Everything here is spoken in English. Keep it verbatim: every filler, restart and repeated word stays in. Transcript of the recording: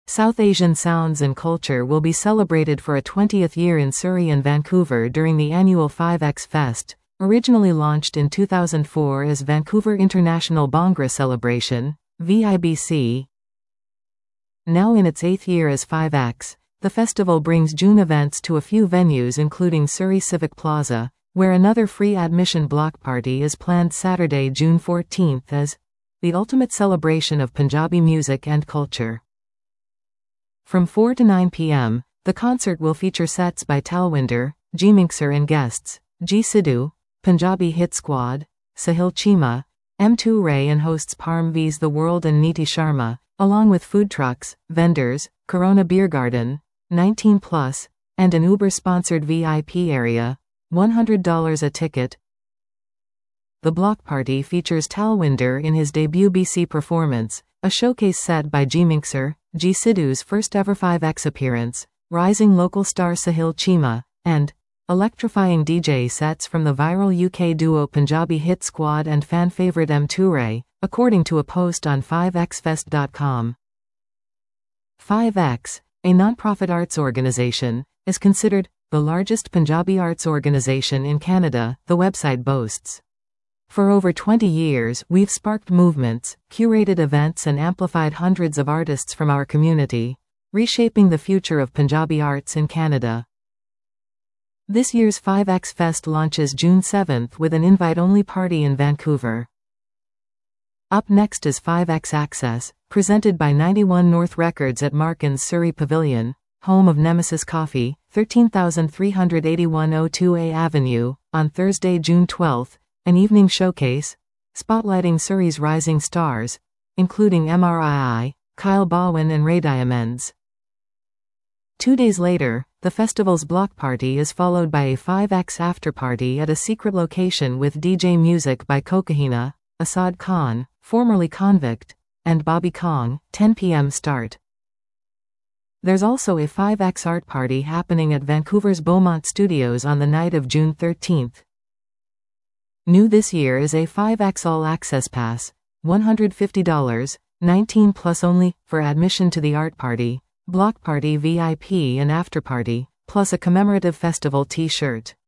South Asian sounds and culture will be celebrated for a twentieth year in Surrey and Vancouver during the annual five X Fest, originally launched in two thousand four as Vancouver International Bhangra Celebration, V I B C. Now in its eighth year as five X, the festival brings June events to a few venues including Surrey Civic Plaza, where another free admission block party is planned Saturday, June fourteenth as the ultimate celebration of Punjabi music and culture. From four to nine p m, the concert will feature sets by Talwinder, G-Mixer and guests, G Sidhu, Punjabi Hit Squad, Sahil Chima, M two Ray and hosts Parm V's The World and Niti Sharma, along with food trucks, vendors, Corona Beer Garden, nineteen plus, and an Uber-sponsored V I P area, one hundred dollars a ticket. The block party features Talwinder in his debut B C performance, a showcase set by G-Mixer, G Sidhu's first ever five X appearance, rising local star Sahil Chima, and electrifying D J sets from the viral U K duo Punjabi Hit Squad and fan favorite M two Ray, according to a post on five X fest dot com. five X, a non-profit arts organization, is considered the largest Punjabi arts organization in Canada, the website boasts. For over twenty years, we've sparked movements, curated events and amplified hundreds of artists from our community, reshaping the future of Punjabi arts in Canada. This year's five X Fest launches June seventh with an invite-only party in Vancouver. Up next is five X Access, presented by ninety-one North Records at Markins Surrey Pavilion, home of Nemesis Coffee, thirteen thousand three hundred eighty-one oh two A Avenue, on Thursday, June twelfth. An evening showcase, spotlighting Surrey's rising stars, including M R I I, Kyle Bowen and Ray Diamonds. Two days later, the festival's block party is followed by a five X after-party at a secret location with D J music by Kokahina, Asad Khan, formerly Convict, and Bobby Kong, ten p m start. There's also a five X art party happening at Vancouver's Beaumont Studios on the night of June thirteenth. New this year is a five X All Access Pass, one hundred fifty dollars, nineteen plus only, for admission to the art party, block party V I P and after party, plus a commemorative festival t-shirt.